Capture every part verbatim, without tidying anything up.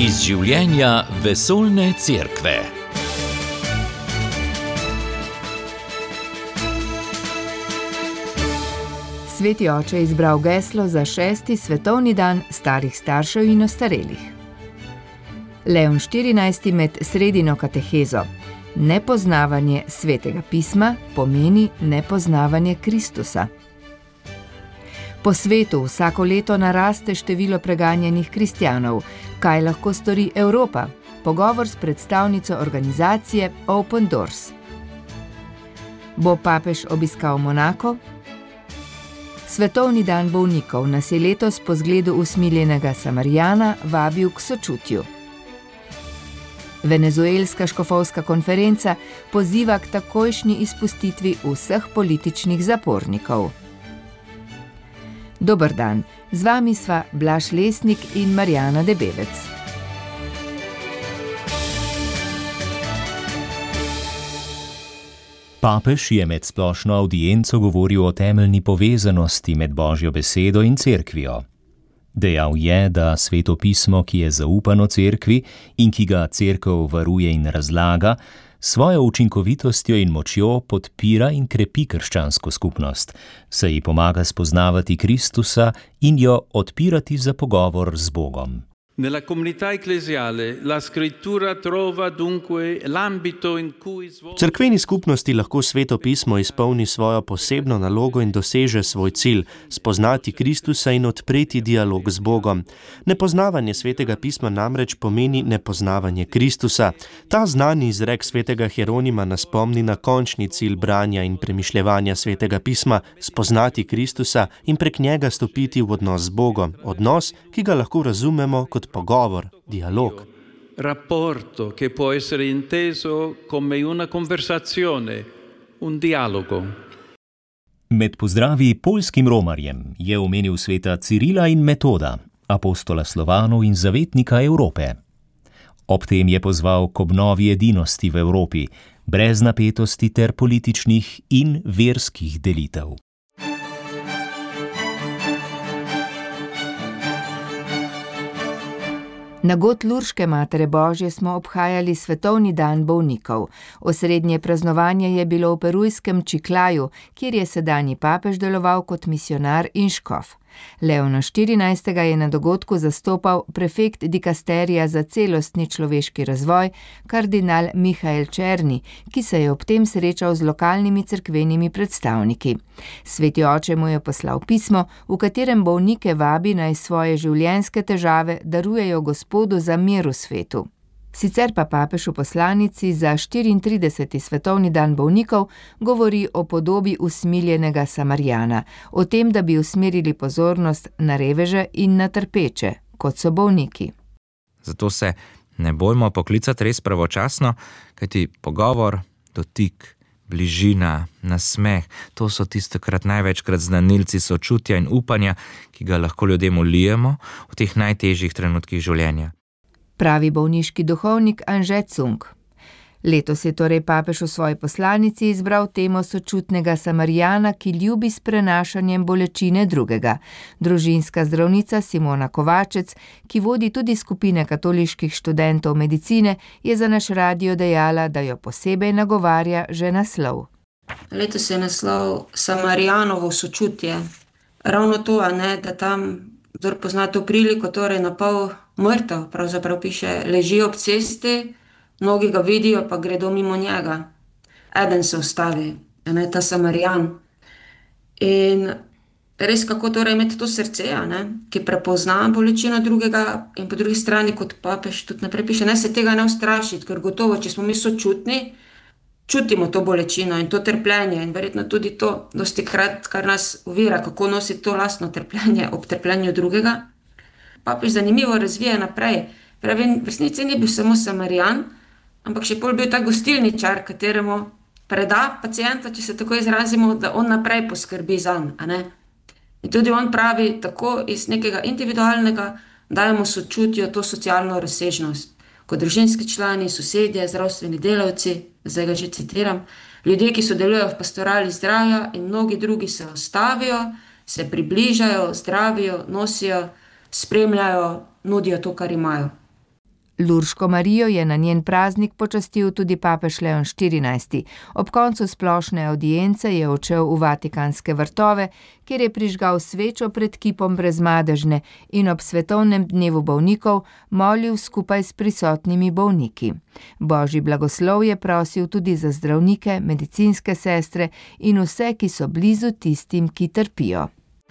Iz življenja vesoljne cerkve. Sveti oče je izbral geslo za šesti svetovni dan starih staršev in ostarelih. Leon štirinajsti med sredino katehezo. Nepoznavanje svetega pisma pomeni nepoznavanje Kristusa. Po svetu vsako leto naraste število preganjenih kristjanov. Kaj lahko stori Evropa? Pogovor s predstavnico organizacije Open Doors. Bo papež obiskal Monako? Svetovni dan bolnikov nas je letos po zgledu usmiljenega Samarijana vabil k sočutju. Venezuelska škofovska konferenca poziva k takojšnji izpustitvi vseh političnih zapornikov. Dober dan, z vami sva Blaž Lesnik in Marjana Debevec. Papež je med splošno avdienco govoril o temeljni povezanosti med Božjo besedo in cerkvijo. Dejal je, da sveto pismo, ki je zaupano cerkvi in ki ga cerkev varuje in razlaga, svojo učinkovitostjo in močjo podpira in krepi krščansko skupnost, saj ji pomaga spoznavati Kristusa in jo odpirati za pogovor z Bogom. Nella comunità ecclesiale la scrittura trova dunque l'ambito in cui V cerkveni skupnosti lahko sveto pismo izpolni svojo posebno nalogo in doseže svoj cilj, spoznati Kristusa in odpreti dialog z Bogom. Nepoznavanje svetega pisma namreč pomeni nepoznavanje Kristusa. Ta znani izrek svetega Hieronima nas spomni na končni cilj branja in premišljevanja svetega pisma, spoznati Kristusa in prek njega stopiti v odnos z Bogom, odnos, ki ga lahko razumemo kot pogovor, dialog. Rapporto che può essere inteso come una conversazione, un dialogo. Med pozdravi poljskim romarjem je omenil sveta Cirila in Metoda, apostola Slovanov in zavetnika Evrope. Ob tem je pozval k obnovi edinosti v Evropi, brez napetosti ter političnih in verskih delitev. Na god Lurške Matere Božje smo obhajali svetovni dan bolnikov. Osrednje praznovanje je bilo v perujskem Čiklaju, kjer je sedanji papež deloval kot misionar in škof. Leona štirinajstega je na dogodku zastopal prefekt dikasterija za celostni človeški razvoj, kardinal Mihael Černi, ki se je ob tem srečal z lokalnimi cerkvenimi predstavniki. Sveti oče mu je poslal pismo, v katerem bolnike vabi naj svoje življenjske težave darujejo Gospodu za mir v svetu. Sicer pa papež v poslanici za štiriintrideseti svetovni dan bolnikov govori o podobi usmiljenega Samarijana, o tem, da bi usmerili pozornost na reveže in na trpeče, kot so bolniki. Zato se ne bojmo poklicati res pravočasno, kajti pogovor, dotik, bližina, nasmeh, to so tistekrat največkrat znanilci sočutja in upanja, ki ga lahko ljudem ulijemo v teh najtežjih trenutkih življenja. Pravi bolniški duhovnik Anže Cunk. Letos je torej papež v svoji poslanici izbral temo sočutnega Samarijana, ki ljubi s prenašanjem bolečine drugega. Družinska zdravnica Simona Kovačec, ki vodi tudi skupine katoliških študentov medicine, je za naš radio dejala, da jo posebej nagovarja že naslov. Letos je naslov Samarijanovo sočutje. Ravno to, a ne, da tam, kdor pozna to priliko, torej na pol mrtev, pravzaprav piše, leži ob cesti, mnogi ga vidijo, pa gredo mimo njega. Eden se ustavi, ne, ta Samarijan. In res kako torej imeti to srce, ne, ki prepozna bolečino drugega in po drugi strani, kot papež tudi naprej piše, ne se tega ne ustrašiti, ker gotovo, če smo mi sočutni, čutimo to bolečino in to trpljenje in verjetno tudi to, dostikrat, kar nas ovira, kako nositi to lastno trpljenje ob trpljenju drugega. Papež zanimivo razvija naprej. Pravi, v resnici ni bil samo Samarijan, ampak še pol bil ta gostilničar, kateremu preda pacienta, če se tako izrazimo, da on naprej poskrbi zanj, a ne. In tudi on pravi, tako iz nekega individualnega dajemo sočutju to socialno razsežnost. Kot družinski člani, sosedje, zdravstveni delavci, zdaj ga že citiram, ljudje, ki sodelujejo v pastorali zdravja in mnogi drugi se ustavijo, se približajo, zdravijo, nosijo, spremljajo, nudijo to, kar imajo. Lurško Marijo je na njen praznik počastil tudi papež Leon štirinajsti. Ob koncu splošne avdience je odšel v Vatikanske vrtove, kjer je prižgal svečo pred kipom Brezmadežne in ob svetovnem dnevu bolnikov molil skupaj s prisotnimi bolniki. Božji blagoslov je prosil tudi za zdravnike, medicinske sestre in vse, ki so blizu tistim, ki trpijo.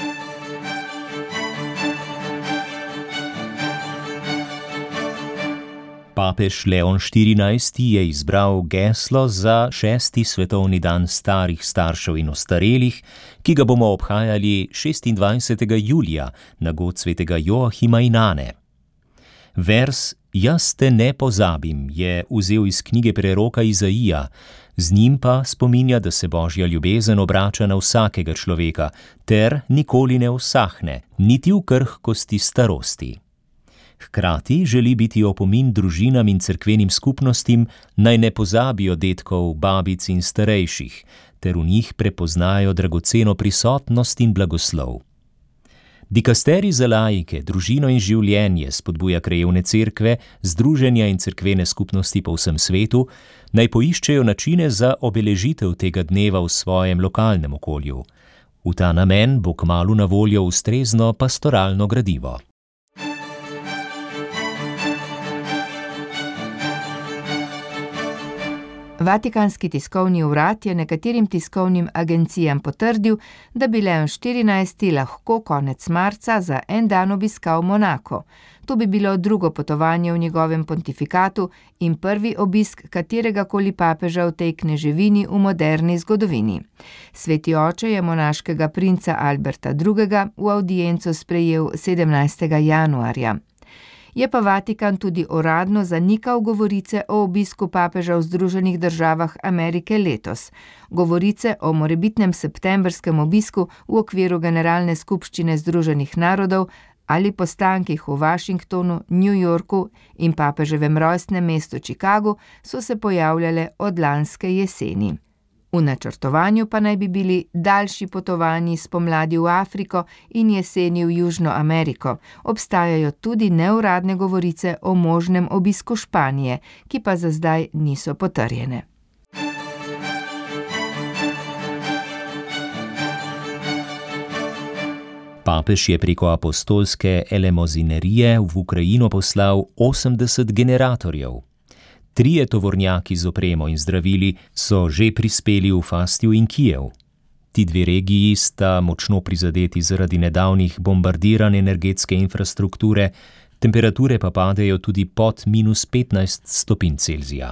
Papež Leon štirinajsti je izbral geslo za šesti svetovni dan starih staršev in ostarelih, ki ga bomo obhajali šestindvajsetega julija na god svetega Joachima in Ane. Vers Jaz te ne pozabim je vzel iz knjige preroka Izaija, z njim pa spominja, da se Božja ljubezen obrača na vsakega človeka ter nikoli ne usahne, niti v krhkosti starosti. Hkrati želi biti opomin družinam in cerkvenim skupnostim, naj ne pozabijo dedkov, babic in starejših, ter v njih prepoznajo dragoceno prisotnost in blagoslov. Dikasterij za laike, družino in življenje spodbuja krajevne cerkve, združenja in cerkvene skupnosti po vsem svetu, naj poiščejo načine za obeležitev tega dneva v svojem lokalnem okolju. V ta namen bo kmalu na voljo ustrezno pastoralno gradivo. Vatikanski tiskovni urad je nekaterim tiskovnim agencijam potrdil, da bi Leon štirinajsti lahko konec marca za en dan obiskal Monako. To bi bilo drugo potovanje v njegovem pontifikatu in prvi obisk kateregakoli papeža v tej kneževini v moderni zgodovini. Sveti oče je monaškega princa Alberta drugega v avdienco sprejel sedemnajstega januarja. Je pa Vatikan tudi uradno zanikal govorice o obisku papeža v Združenih državah Amerike letos. Govorice o morebitnem septembrskem obisku v okviru Generalne skupščine Združenih narodov ali postankih v Washingtonu, New Yorku in papeževem rojstnem mestu Chicagu so se pojavljale od lanske jeseni. V načrtovanju pa naj bi bili daljši potovanji spomladi v Afriko in jeseni v Južno Ameriko. Obstajajo tudi neuradne govorice o možnem obisku Španije, ki pa za zdaj niso potrjene. Papež je preko apostolske elemozinerije v Ukrajino poslal osemdeset generatorjev. Trije tovornjaki z opremo in zdravili so že prispeli v Fastiju in Kijev. Ti dve regiji sta močno prizadeti zaradi nedavnih bombardiranj energetske infrastrukture, temperature pa padejo tudi pod minus petnajst stopinj Celzija.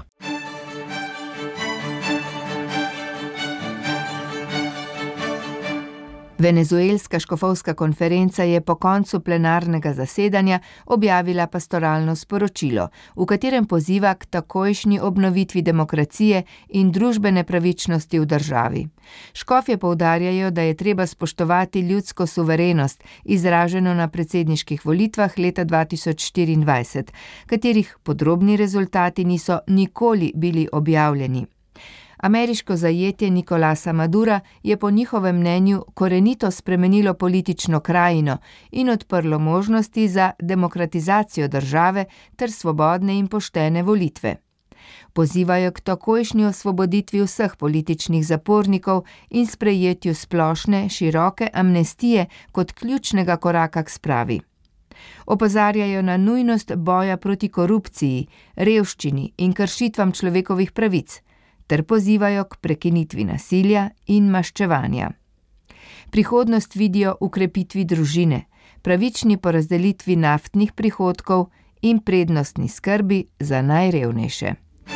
Venezuelska škofovska konferenca je po koncu plenarnega zasedanja objavila pastoralno sporočilo, v katerem poziva k takojšnji obnovitvi demokracije in družbene pravičnosti v državi. Škofje poudarjajo, da je treba spoštovati ljudsko suverenost, izraženo na predsedniških volitvah leta dva tisoč štiriindvajset, katerih podrobni rezultati niso nikoli bili objavljeni. Ameriško zajetje Nicolasa Madura je po njihovem mnenju korenito spremenilo politično krajino in odprlo možnosti za demokratizacijo države ter svobodne in poštene volitve. Pozivajo k takojšnji osvoboditvi vseh političnih zapornikov in sprejetju splošne, široke amnestije kot ključnega koraka k spravi. Opozarjajo na nujnost boja proti korupciji, revščini in kršitvam človekovih pravic, ter pozivajo k prekinitvi nasilja in maščevanja. Prihodnost vidijo v krepitvi družine, pravični porazdelitvi naftnih prihodkov in prednostni skrbi za najrevnejše.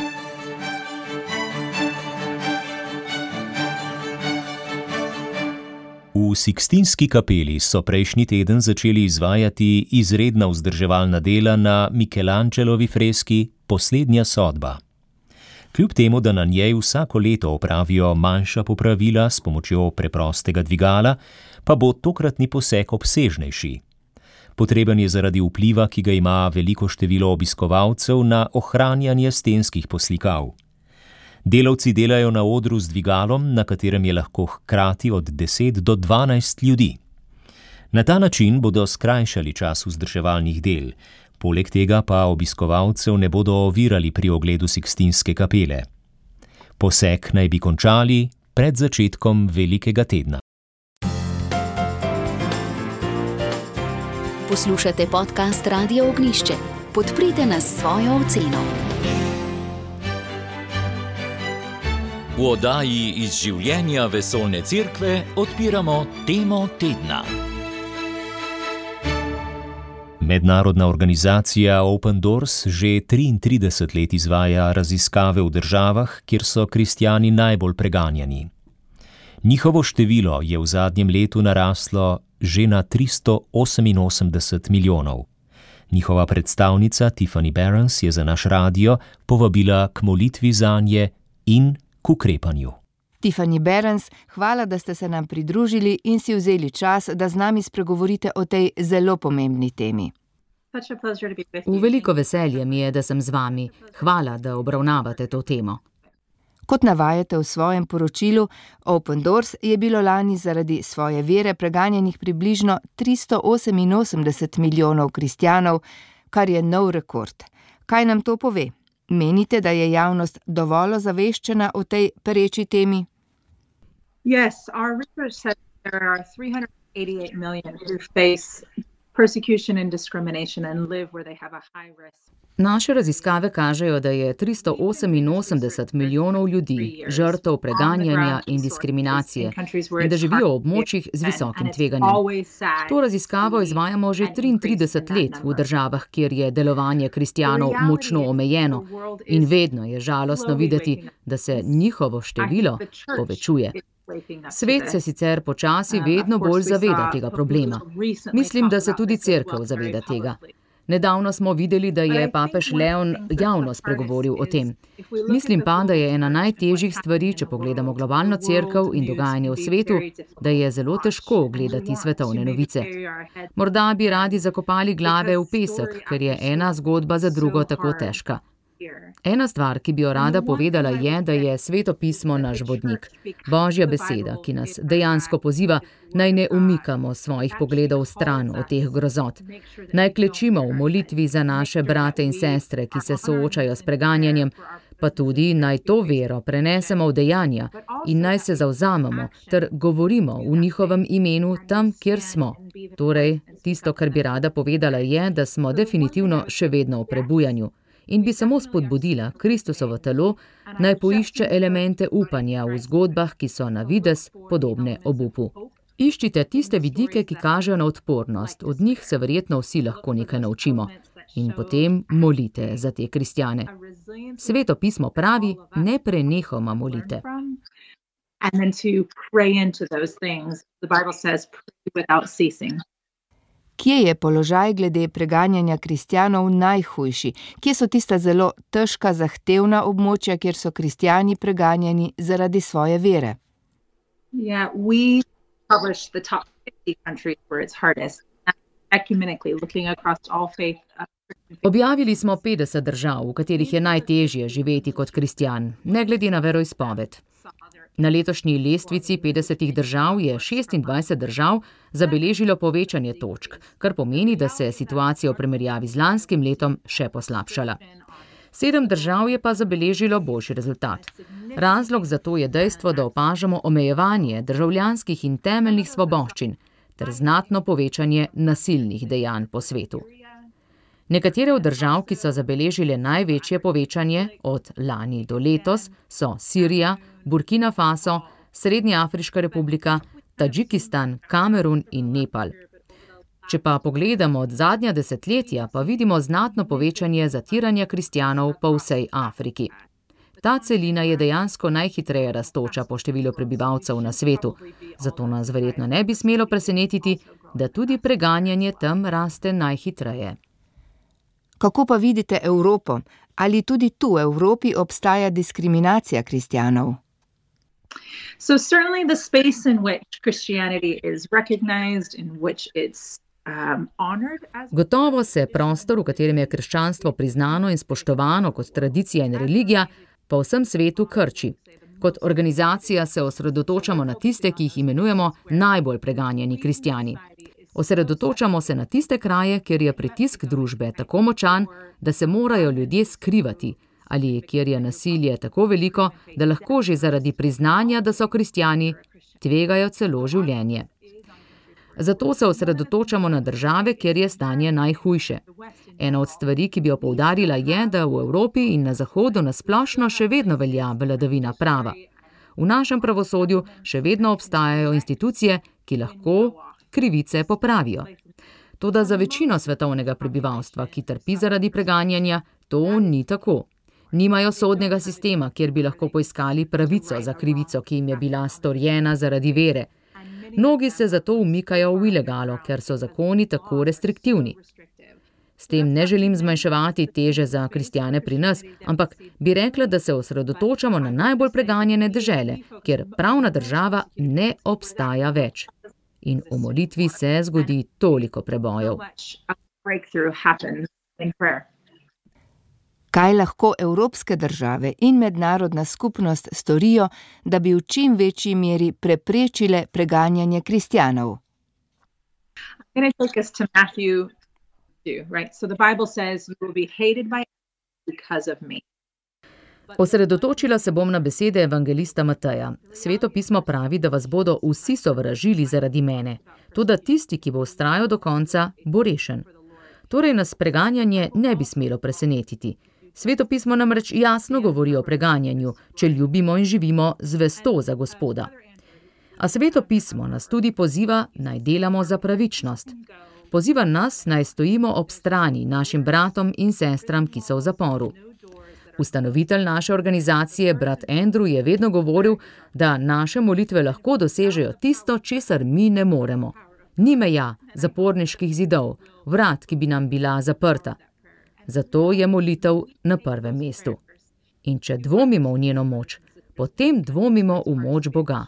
V Sikstinski kapeli so prejšnji teden začeli izvajati izredna vzdrževalna dela na Michelangelovi freski Poslednja sodba. Kljub temu, da na njej vsako leto opravijo manjša popravila s pomočjo preprostega dvigala, pa bo tokratni poseg obsežnejši. Potreben je zaradi vpliva, ki ga ima veliko število obiskovalcev na ohranjanje stenskih poslikav. Delavci delajo na odru z dvigalom, na katerem je lahko hkrati od deset do dvanajst ljudi. Na ta način bodo skrajšali čas vzdrževalnih del. Poleg tega pa obiskovalcev ne bodo ovirali pri ogledu Sikstinske kapele. Posek naj bi končali pred začetkom velikega tedna. Poslušate podcast Radia Ognjišče. Podprite nas s svojo oceno. V oddaji iz življenja Vesoljne cerkve odpiramo temo tedna. Mednarodna organizacija Open Doors že triintrideset let izvaja raziskave v državah, kjer so kristjani najbolj preganjani. Njihovo število je v zadnjem letu naraslo že na tristo oseminosemdeset milijonov. Njihova predstavnica Tiffany Behrens je za naš radio povabila k molitvi zanje in k ukrepanju. Tiffany Behrens, hvala, da ste se nam pridružili in si vzeli čas, da z nami spregovorite o tej zelo pomembni temi. V veliko veselje mi je, da sem z vami. Hvala, da obravnavate to temo. Kot navajate v svojem poročilu, Open Doors je bilo lani zaradi svoje vere preganjenih približno tristo oseminosemdeset milijonov kristjanov, kar je nov rekord. Kaj nam to pove? Menite, da je javnost dovolj ozaveščena o tej pereči temi? Yes, our research says there are three hundred eighty-eight million who face persecution and discrimination and live where they have a high risk. Naše raziskave kažejo, da je tristo oseminosemdeset milijonov ljudi žrtev preganjanja in diskriminacije in da živijo v območjih z visokim tveganjem. To raziskavo izvajamo že triintrideset let v državah, kjer je delovanje kristjanov močno omejeno in vedno je žalostno videti, da se njihovo število povečuje. Svet se sicer počasi vedno bolj zaveda tega problema. Mislim, da se tudi cerkev zaveda tega. Nedavno smo videli, da je papež Leon javno spregovoril o tem. Mislim pa, da je ena najtežjih stvari, če pogledamo globalno cerkev in dogajanje v svetu, da je zelo težko gledati svetovne novice. Morda bi radi zakopali glave v pesek, ker je ena zgodba za drugo tako težka. Ena stvar, ki bi jo rada povedala, je, da je Sveto pismo naš vodnik, Božja beseda, ki nas dejansko poziva, naj ne umikamo svojih pogledov stran od teh grozot. Naj klečimo v molitvi za naše brate in sestre, ki se soočajo s preganjanjem, pa tudi naj to vero prenesemo v dejanja in naj se zavzamemo ter govorimo v njihovem imenu tam, kjer smo. Torej, tisto, kar bi rada povedala, je, da smo definitivno še vedno v prebujanju. In bi samo spodbudila Kristusovo telo, naj poišče elemente upanja v zgodbah, ki so na videz podobne obupu. Iščite tiste vidike, ki kažejo na odpornost, od njih se verjetno vsi lahko nekaj naučimo. In potem molite za te kristjane. Sveto pismo pravi, ne prenehoma molite. Kje je položaj glede preganjanja kristjanov najhujši? Kje so tista zelo težka, zahtevna območja, kjer so kristjani preganjani zaradi svoje vere? Yeah, we publish the top fifty countries where it's hardest, ecumenically looking across all faith. Objavili smo petdeset držav, v katerih je najtežje živeti kot kristjan, ne glede na veroizpoved. Na letošnji lestvici petdesetih držav je šestindvajset držav zabeležilo povečanje točk, kar pomeni, da se je situacija v primerjavi z lanskim letom še poslabšala. Sedem držav je pa zabeležilo boljši rezultat. Razlog za to je dejstvo, da opažamo omejevanje državljanskih in temeljnih svoboščin ter znatno povečanje nasilnih dejanj po svetu. Nekatere od držav, ki so zabeležile največje povečanje od lani do letos, so Sirija, Burkina Faso, Srednjeafriška republika, Tadžikistan, Kamerun in Nepal. Če pa pogledamo od zadnja desetletja, pa vidimo znatno povečanje zatiranja kristjanov po vsej Afriki. Ta celina je dejansko najhitreje rastoča po številu prebivalcev na svetu, zato nas verjetno ne bi smelo presenetiti, da tudi preganjanje tam raste najhitreje. Kako pa vidite Evropo? Ali tudi tu v Evropi obstaja diskriminacija kristjanov? So certainly the space in which Christianity is recognized, in which it's um, honored as... Gotovo se prostor, v katerem je krščanstvo priznano in spoštovano kot tradicija in religija, po vsem svetu krči. Kot organizacija se osredotočamo na tiste, ki jih imenujemo najbolj preganjeni kristjani. Osredotočamo se na tiste kraje, kjer je pritisk družbe tako močan, da se morajo ljudje skrivati, ali kjer je nasilje tako veliko, da lahko že zaradi priznanja, da so kristjani, tvegajo celo življenje. Zato se osredotočamo na države, kjer je stanje najhujše. Ena od stvari, ki bi jo poudarila, je, da v Evropi in na Zahodu nasplošno še vedno velja vladavina prava. V našem pravosodju še vedno obstajajo institucije, ki lahko krivice popravijo. Toda za večino svetovnega prebivalstva, ki trpi zaradi preganjanja, to ni tako. Nimajo sodnega sistema, kjer bi lahko poiskali pravico za krivico, ki jim je bila storjena zaradi vere. Mnogi se zato umikajo v ilegalo, ker so zakoni tako restriktivni. S tem ne želim zmanjševati teže za kristjane pri nas, ampak bi rekla, da se osredotočamo na najbolj preganjene dežele, kjer pravna država ne obstaja več. In v molitvi se zgodi toliko prebojev. Kaj lahko evropske države in mednarodna skupnost storijo, da bi v čim večji meri preprečile preganjanje kristjanov? Osredotočila se bom na besede evangelista Mateja. Sveto pismo pravi, da vas bodo vsi sovražili zaradi mene. Toda tisti, ki bo vztrajal do konca, bo rešen. Torej nas preganjanje ne bi smelo presenetiti. Sveto pismo namreč jasno govori o preganjanju, če ljubimo in živimo zvesto za Gospoda. A Sveto pismo nas tudi poziva, naj delamo za pravičnost. Poziva nas, naj stojimo ob strani našim bratom in sestram, ki so v zaporu. Ustanovitelj naše organizacije, brat Andrew, je vedno govoril, da naše molitve lahko dosežejo tisto, česar mi ne moremo. Ni meja, zaporniških zidov, vrat, ki bi nam bila zaprta. Zato je molitev na prvem mestu. In če dvomimo v njeno moč, potem dvomimo v moč Boga.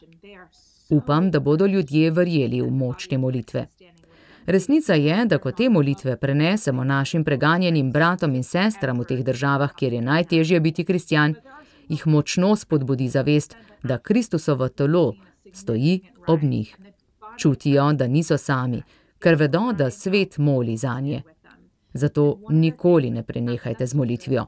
Upam, da bodo ljudje verjeli v moč te molitve. Resnica je, da ko te molitve prenesemo našim preganjenim bratom in sestram v teh državah, kjer je najtežje biti kristjan, jih močno spodbudi zavest, da Kristusovo telo stoji ob njih. Čutijo, da niso sami, ker vedo, da svet moli zanje. Zato nikoli ne prenehajte z molitvijo.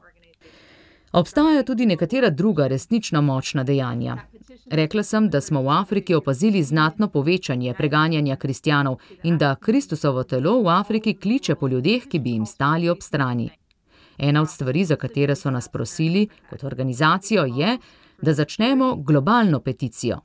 Obstajajo tudi nekatera druga resnično močna dejanja. Rekla sem, da smo v Afriki opazili znatno povečanje preganjanja kristjanov in da Kristusovo telo v Afriki kliče po ljudeh, ki bi jim stali ob strani. Ena od stvari, za katere so nas prosili kot organizacijo, je, da začnemo globalno peticijo.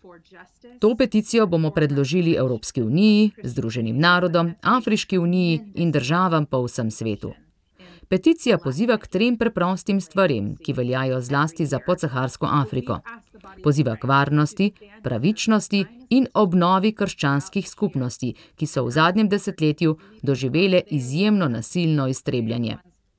To peticijo bomo predložili Evropski uniji, Združenim narodom, Afriški uniji in državam po vsem svetu. Peticija poziva k trem preprostim stvarem, ki veljajo zlasti za podsaharsko Afriko. Poziva k varnosti, pravičnosti in obnovi krščanskih skupnosti, ki so v zadnjem desetletju doživele izjemno nasilno iztrebljanje.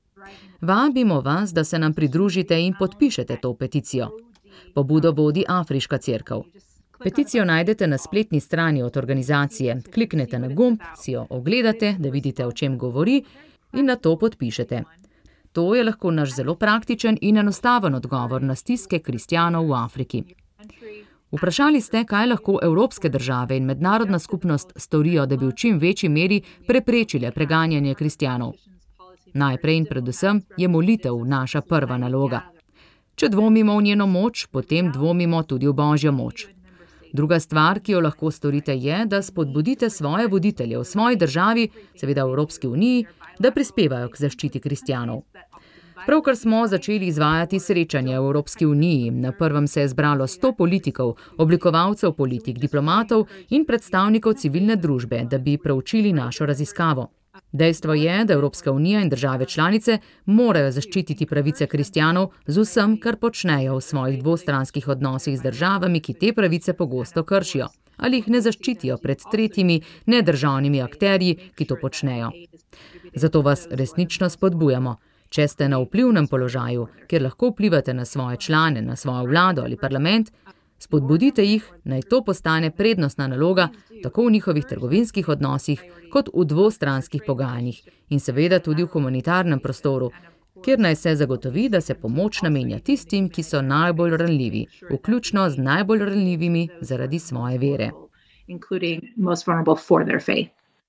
Vabimo vas, da se nam pridružite in podpišete to peticijo. Pobudo vodi Afriška cerkev. Peticijo najdete na spletni strani od organizacije. Kliknete na gumb, si jo ogledate, da vidite, o čem govori, in na to podpišete. To je lahko naš zelo praktičen in enostaven odgovor na stiske kristjanov v Afriki. Vprašali ste, kaj lahko evropske države in mednarodna skupnost storijo, da bi v čim večji meri preprečile preganjanje kristjanov. Najprej in predvsem je molitev naša prva naloga. Če dvomimo v njeno moč, potem dvomimo tudi v Božjo moč. Druga stvar, ki jo lahko storite, je, da spodbudite svoje voditelje v svoji državi, seveda v Evropski uniji, da prispevajo k zaščiti kristjanov. Pravkar smo začeli izvajati srečanje v Evropski uniji. Na prvem se je zbralo sto politikov, oblikovalcev politik, diplomatov in predstavnikov civilne družbe, da bi preučili našo raziskavo. Dejstvo je, da Evropska unija in države članice morajo zaščititi pravice kristjanov z vsem, kar počnejo v svojih dvostranskih odnosih z državami, ki te pravice pogosto kršijo, ali jih ne zaščitijo pred tretjimi nedržavnimi akterji, ki to počnejo. Zato vas resnično spodbujamo. Če ste na vplivnem položaju, kjer lahko vplivate na svoje člane, na svojo vlado ali parlament, spodbudite jih, naj to postane prednostna naloga tako v njihovih trgovinskih odnosih, kot v dvostranskih pogajanjih in seveda tudi v humanitarnem prostoru, kjer naj se zagotovi, da se pomoč namenja tistim, ki so najbolj ranljivi, vključno z najbolj ranljivimi zaradi svoje vere.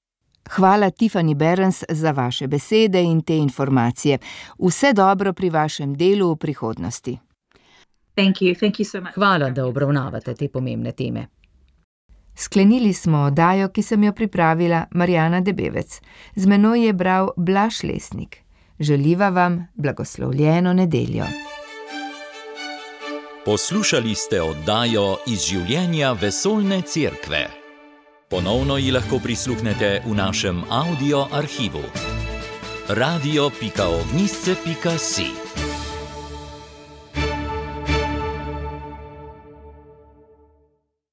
Hvala Tiffany Behrens za vaše besede in te informacije. Vse dobro pri vašem delu v prihodnosti. Thank you. Thank you so much. Hvala, da obravnavate te pomembne teme. Sklenili smo oddajo, ki sem jo pripravila Marjana Debevec. Z menoj je bral Blaž Lesnik. Želiva vam blagoslovljeno nedeljo. Poslušali ste oddajo Iz življenja vesoljne cerkve. Ponovno ji lahko prisluhnete v našem audio arhivu. radio pika ognjišče pika si